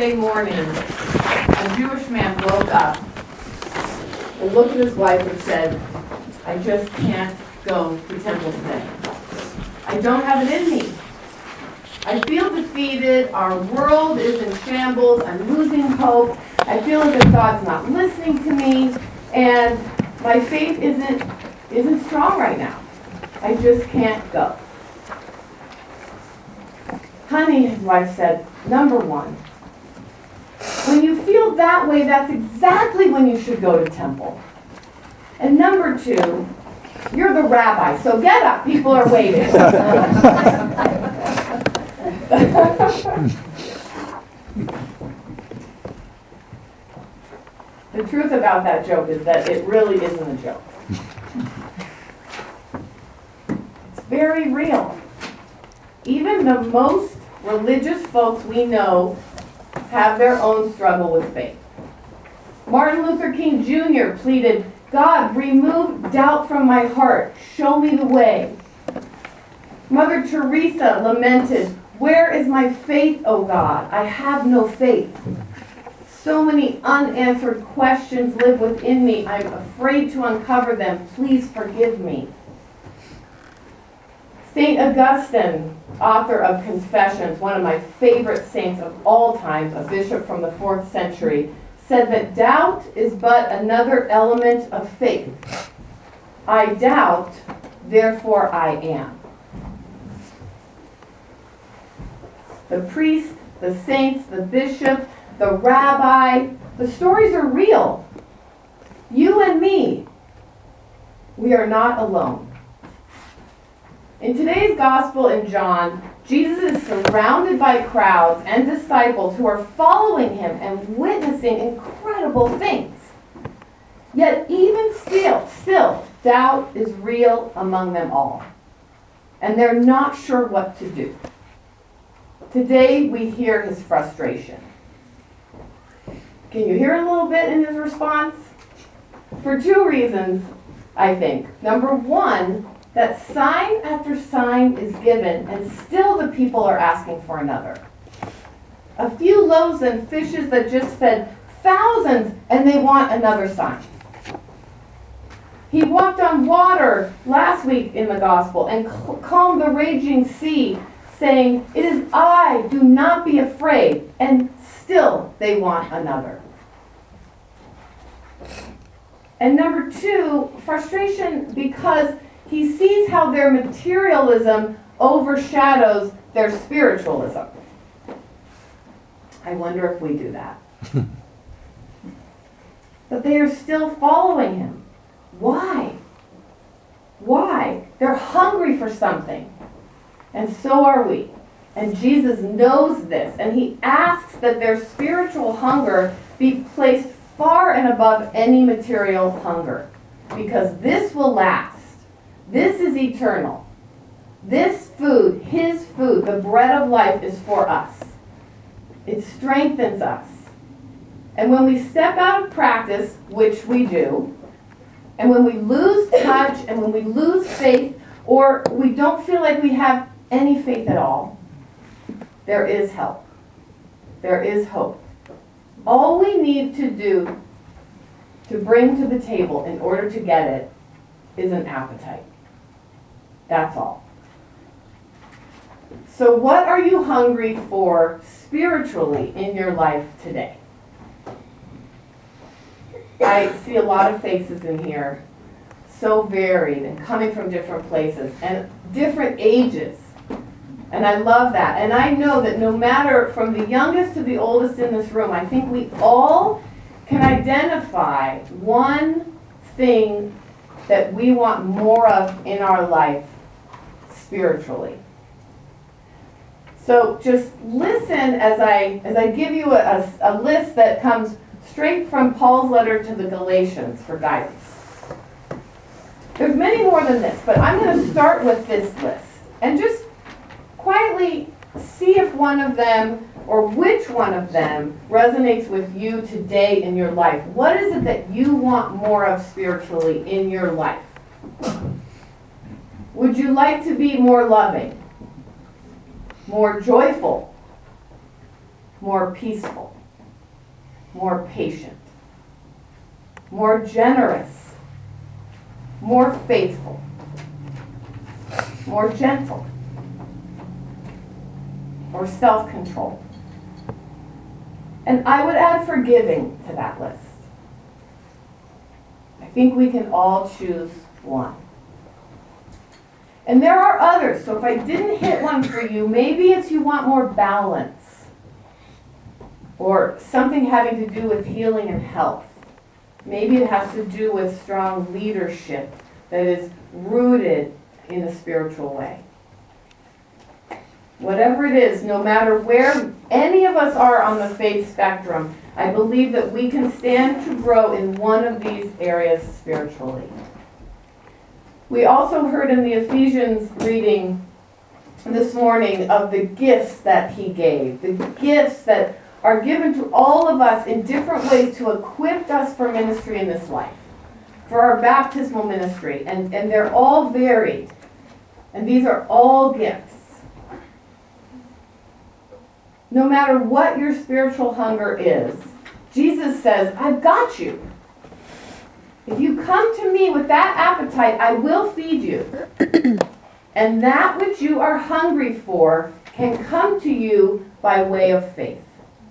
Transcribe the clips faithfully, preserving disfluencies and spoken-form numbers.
Saturday morning, a Jewish man woke up and looked at his wife and said, I just can't go to temple today. I don't have it in me. I feel defeated. Our world is in shambles. I'm losing hope. I feel as if God's not listening to me, and my faith isn't isn't strong right now. I just can't go. Honey, his wife said, number one, when you feel that way, that's exactly when you should go to temple. And number two, you're the rabbi, so get up. People are waiting. The truth about that joke is that it really isn't a joke. It's very real. Even the most religious folks we know have their own struggle with faith. Martin Luther King Junior pleaded, God, remove doubt from my heart. Show me the way. Mother Teresa lamented, where is my faith, O God? I have no faith. So many unanswered questions live within me. I'm afraid to uncover them. Please forgive me. Saint Augustine, author of Confessions, one of my favorite saints of all times, a bishop from the fourth century, said that doubt is but another element of faith. I doubt, therefore I am. The priest, the saints, the bishop, the rabbi, the stories are real. You and me, we are not alone. In today's gospel in John, Jesus is surrounded by crowds and disciples who are following him and witnessing incredible things. Yet even still, still, doubt is real among them all. And they're not sure what to do. Today we hear his frustration. Can you hear a little bit in his response? For two reasons, I think. Number one, that sign after sign is given, and still the people are asking for another. A few loaves and fishes that just fed thousands, and they want another sign. He walked on water last week in the gospel and calmed the raging sea, saying, it is I, do not be afraid, and still they want another. And number two, frustration because he sees how their materialism overshadows their spiritualism. I wonder if we do that. But they are still following him. Why? Why? They're hungry for something. And so are we. And Jesus knows this, and he asks that their spiritual hunger be placed far and above any material hunger, because this will last. This is eternal. This food, his food, the bread of life, is for us. It strengthens us. And when we step out of practice, which we do, and when we lose touch, and when we lose faith, or we don't feel like we have any faith at all, there is help. There is hope. All we need to do to bring to the table in order to get it is an appetite. That's all. So what are you hungry for spiritually in your life today? I see a lot of faces in here, so varied and coming from different places and different ages. And I love that. And I know that no matter from the youngest to the oldest in this room, I think we all can identify one thing that we want more of in our life spiritually. So just listen as I as I give you a, a, a list that comes straight from Paul's letter to the Galatians for guidance. There's many more than this, but I'm going to start with this list and just quietly see if one of them or which one of them resonates with you today in your life. What is it that you want more of spiritually in your life? Would you like to be more loving, more joyful, more peaceful, more patient, more generous, more faithful, more gentle, or self-controlled. And I would add forgiving to that list. I think we can all choose one. And there are others, so if I didn't hit one for you, maybe it's you want more balance, or something having to do with healing and health. Maybe it has to do with strong leadership that is rooted in a spiritual way. Whatever it is, no matter where any of us are on the faith spectrum, I believe that we can stand to grow in one of these areas spiritually. We also heard in the Ephesians reading this morning of the gifts that he gave, the gifts that are given to all of us in different ways to equip us for ministry in this life, for our baptismal ministry, and, and they're all varied, and these are all gifts. No matter what your spiritual hunger is, Jesus says, I've got you. If you come to me with that appetite, I will feed you. And that which you are hungry for can come to you by way of faith.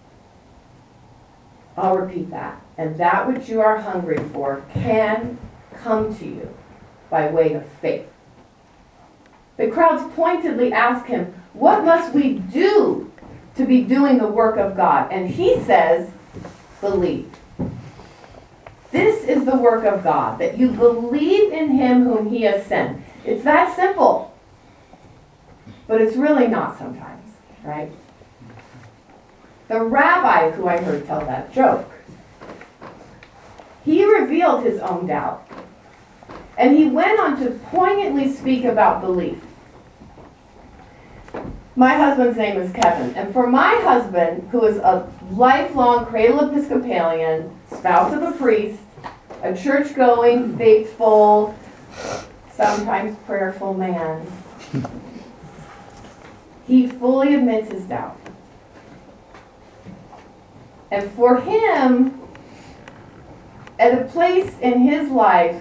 I'll repeat that. And that which you are hungry for can come to you by way of faith. The crowds pointedly ask him, what must we do to be doing the work of God? And he says, believe. This is the work of God, that you believe in him whom he has sent. It's that simple. But it's really not sometimes, right? The rabbi who I heard tell that joke, he revealed his own doubt. And he went on to poignantly speak about belief. My husband's name is Kevin, and for my husband, who is a lifelong cradle Episcopalian, spouse of a priest, a church-going, faithful, sometimes prayerful man, he fully admits his doubt. And for him, at a place in his life,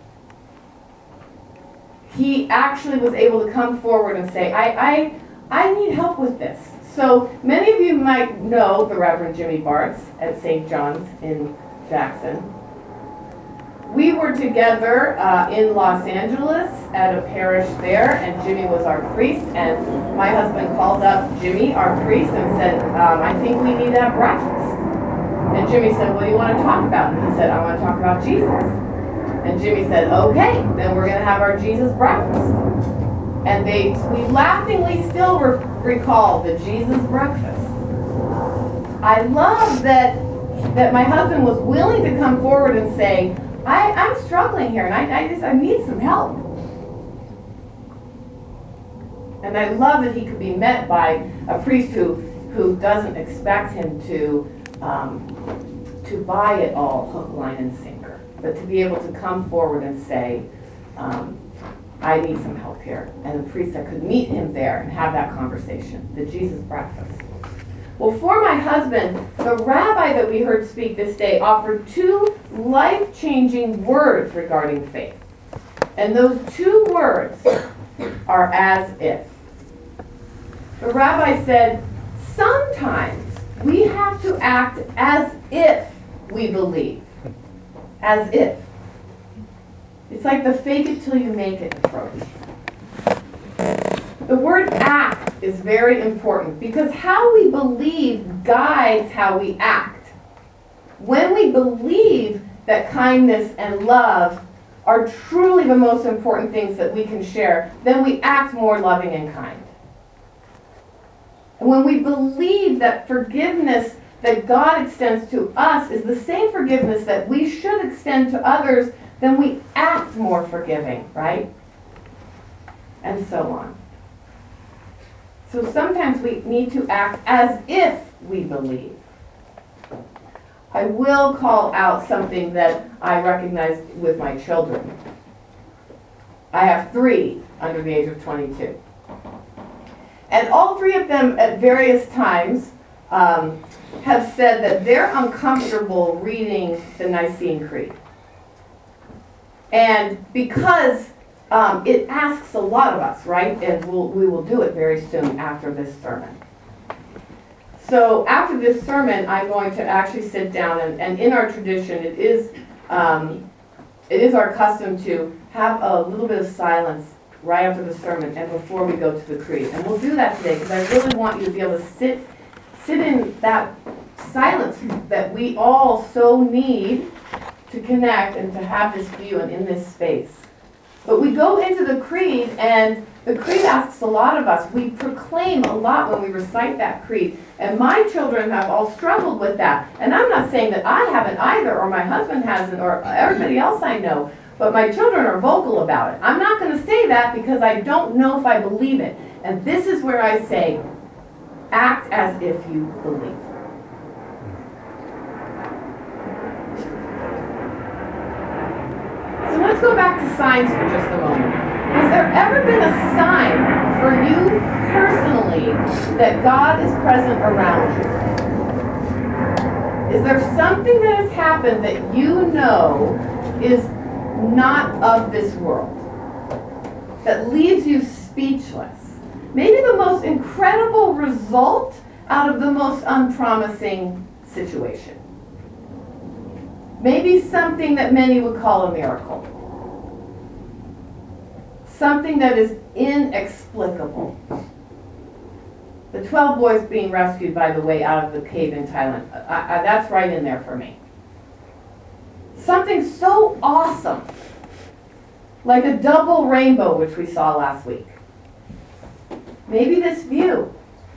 he actually was able to come forward and say, I, I, I need help with this. So many of you might know the Reverend Jimmy Bartz at Saint John's in Jackson. We were together uh, in Los Angeles at a parish there, and Jimmy was our priest, and my husband called up Jimmy, our priest, and said, um, I think we need to have breakfast. And Jimmy said, what do you want to talk about? And he said, I want to talk about Jesus. And Jimmy said, okay, then we're going to have our Jesus breakfast. And they, we laughingly still re- recall the Jesus breakfast. I love that that my husband was willing to come forward and say, I, I'm struggling here, and I, I just I need some help. And I love that he could be met by a priest who who doesn't expect him to um, to buy it all hook, line, and sinker, but to be able to come forward and say, um, I need some help here. And the priest that could meet him there and have that conversation, the Jesus breakfast. Well, for my husband, the rabbi that we heard speak this day offered two life-changing words regarding faith. And those two words are as if. The rabbi said, sometimes we have to act as if we believe. As if. It's like the fake it till you make it approach. The word act is very important because how we believe guides how we act. When we believe that kindness and love are truly the most important things that we can share, then we act more loving and kind. And when we believe that forgiveness that God extends to us is the same forgiveness that we should extend to others, then we act more forgiving, right? And so on. So sometimes we need to act as if we believe. I will call out something that I recognize with my children. I have three under the age of twenty-two. And all three of them at various times um, have said that they're uncomfortable reading the Nicene Creed. And because um, it asks a lot of us, right? And we'll, we will do it very soon after this sermon. So after this sermon, I'm going to actually sit down, and, and in our tradition, it is, um, it is our custom to have a little bit of silence right after the sermon and before we go to the creed. And we'll do that today because I really want you to be able to sit, sit in that silence that we all so need to connect and to have this view and in this space. But we go into the creed, and the creed asks a lot of us. We proclaim a lot when we recite that creed. And my children have all struggled with that. And I'm not saying that I haven't either, or my husband hasn't, or everybody else I know. But my children are vocal about it. I'm not going to say that because I don't know if I believe it. And this is where I say, act as if you believe. So let's go back to signs for just a moment. Has there ever been a sign for you personally that God is present around you? Is there something that has happened that you know is not of this world, that leaves you speechless? Maybe the most incredible result out of the most unpromising situation. Maybe something that many would call a miracle. Something that is inexplicable. The twelve boys being rescued, by the way, out of the cave in Thailand. I, I, that's right in there for me. Something so awesome, like a double rainbow, which we saw last week. Maybe this view.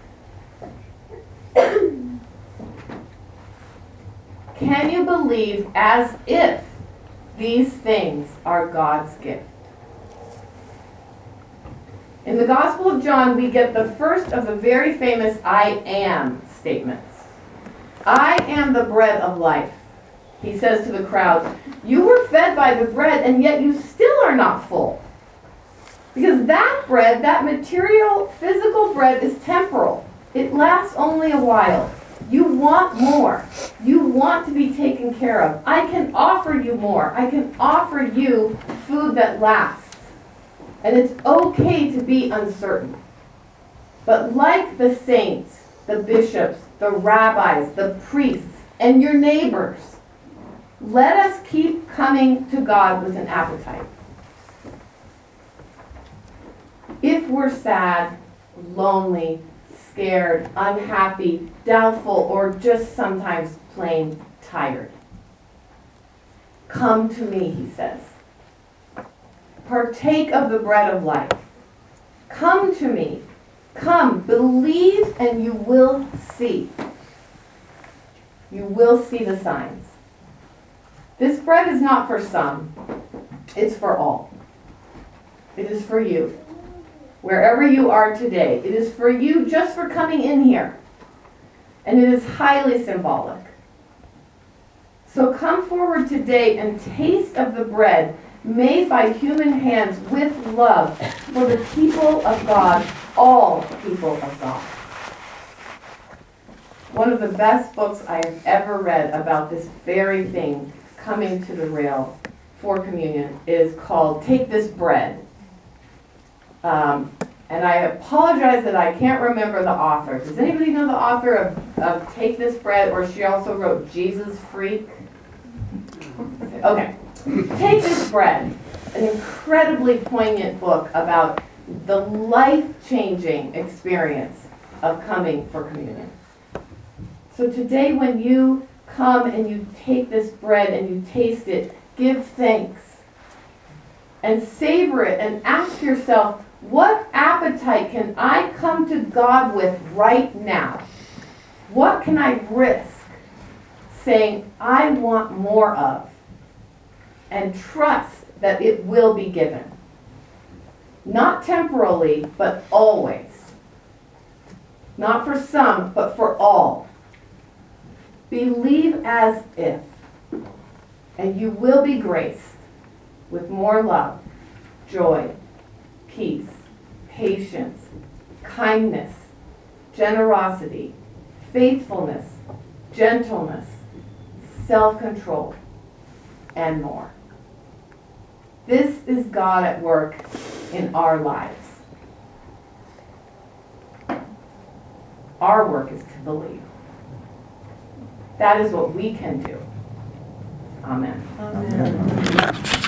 Can you believe as if these things are God's gift? In the Gospel of John, we get the first of the very famous I am statements. I am the bread of life. He says to the crowds, you were fed by the bread, and yet you still are not full. Because that bread, that material, physical bread, is temporal. It lasts only a while. You want more. You want to be taken care of. I can offer you more. I can offer you food that lasts. And it's okay to be uncertain. But like the saints, the bishops, the rabbis, the priests, and your neighbors, let us keep coming to God with an appetite. If we're sad, lonely, scared, unhappy, doubtful, or just sometimes plain tired, come to me, he says. Partake of the bread of life. Come to me. Come, believe, and you will see. You will see the signs. This bread is not for some. It's for all. It is for you. Wherever you are today, it is for you just for coming in here. And it is highly symbolic. So come forward today and taste of the bread made by human hands with love for the people of God, all people of God. One of the best books I have ever read about this very thing coming to the rail for communion is called Take This Bread. Um, and I apologize that I can't remember the author. Does anybody know the author of, of Take This Bread? Or she also wrote Jesus Freak? Okay. Take This Bread, an incredibly poignant book about the life-changing experience of coming for communion. So today when you come and you take this bread and you taste it, give thanks and savor it and ask yourself, what appetite can I come to God with right now? What can I risk saying I want more of? And trust that it will be given. Not temporally, but always. Not for some, but for all. Believe as if, and you will be graced with more love, joy, peace, patience, kindness, generosity, faithfulness, gentleness, self-control, and more. This is God at work in our lives. Our work is to believe. That is what we can do. Amen. Amen.